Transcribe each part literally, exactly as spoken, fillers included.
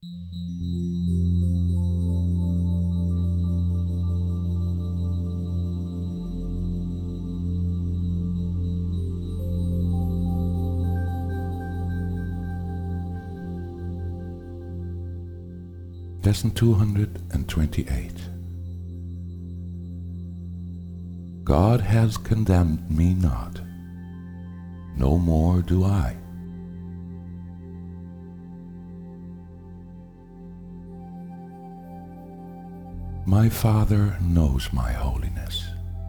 Lesson two hundred twenty-eight. God has condemned me not, no more do I. My Father knows my holiness.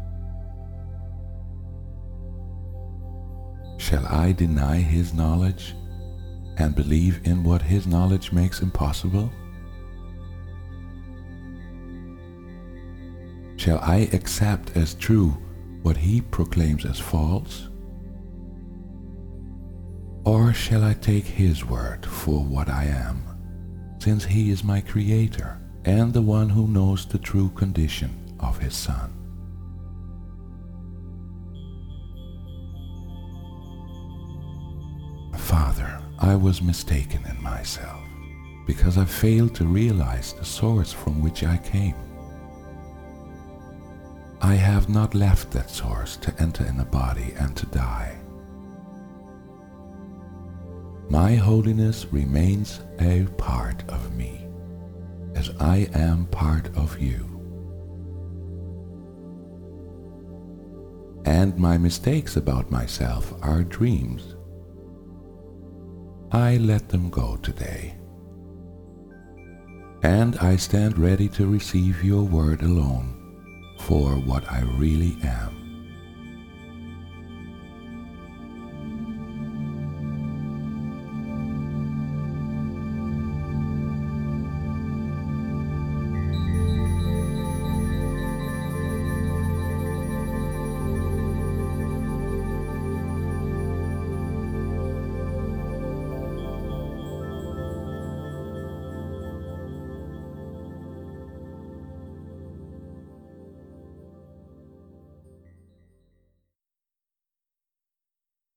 Shall I deny His knowledge and believe in what His knowledge makes impossible? Shall I accept as true what He proclaims as false? Or shall I take His word for what I am, since He is my Creator and the one who knows the true condition of His Son? Father, I was mistaken in myself, because I failed to realize the source from which I came. I have not left that source to enter in a body and to die. My holiness remains a part of me, as I am part of you. And my mistakes about myself are dreams. I let them go today. And I stand ready to receive your word alone for what I really am.